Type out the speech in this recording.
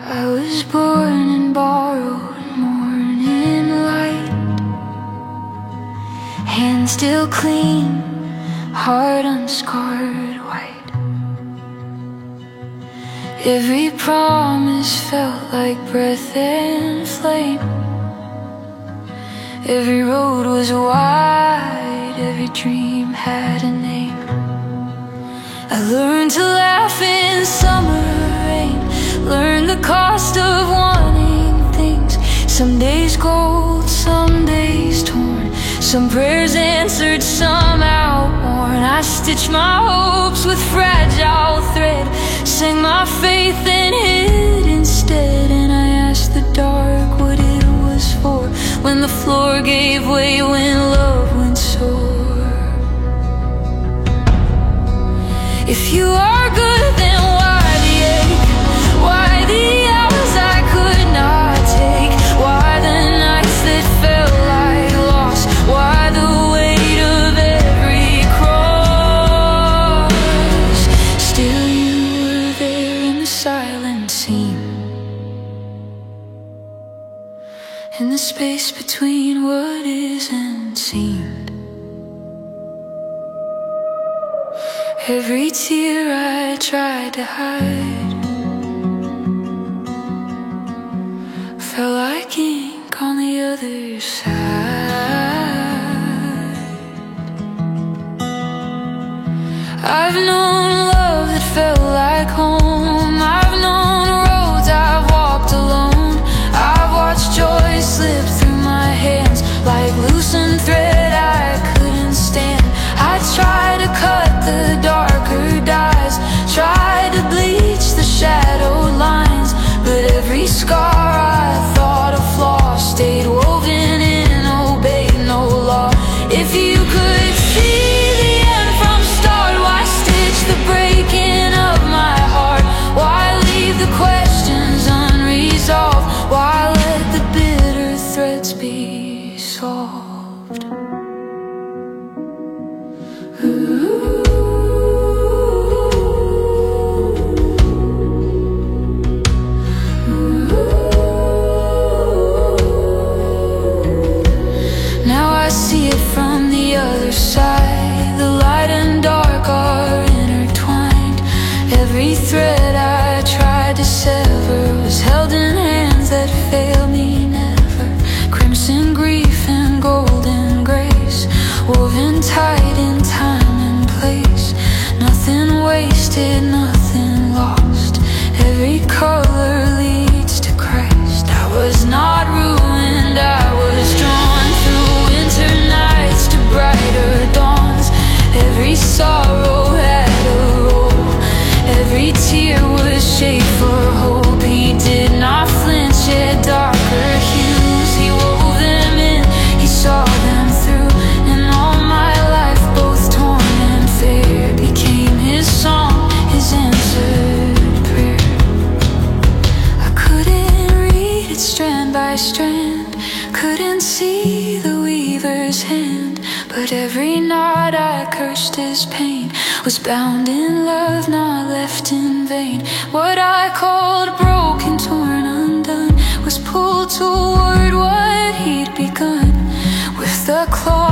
I was born in borrowed morning light, hands still clean, heart unscarred white. Every promise felt like breath and flame. Every road was wide, every dream had a name. I learned to laugh in summer rain, learned the cost of wanting things. Some days gold, some days torn, some prayers answered, some outworn. I stitched my hopes with fragile thread, sang my faith and hid instead. And I asked the dark what it was for, when the floor gave way, when love went sore. If you are good, then why the ache? Why the hours I could not take? Why the nights that felt like loss? Why the weight of every cross? Still you were there in the silent scene, in the space between what isn't seemed. Every tear I tried to hide felt like ink on the other side. I've known love that felt like home, I've known roads I've walked alone. I've watched joy slip through my hands like loosened thread I couldn't stand. I tried to cut the darker dyes, tried to bleach the shadowed lines, but every scar I thought a flaw stayed woven in, obeyed no law. If you could see the end from start, why stitch the breaking of my heart? Why leave the questions unresolved? Why let the bitter threads be solved? Now I see it from the other side. The light and dark are intertwined. Every thread I tried to sever was held in hands that failed me never. Crimson grief and golden grace, woven tight in time and place. Nothing wasted, nothing lost. Every color leads to Christ. I was not ruined, I was drawn through winter nights to brighter dawns. Every sorrow had a role, every tear was shaped for hope. He did not flinch, yet darker hues he wove them in, he saw them through. And all my life, both torn and fair, became his song, his answered prayer. I couldn't read it strand by strand, couldn't see the weaver's hand, but every knot I cursed as pain was bound in love, not left in vain. What I called broken, torn, undone was pulled toward what he'd begun with the claw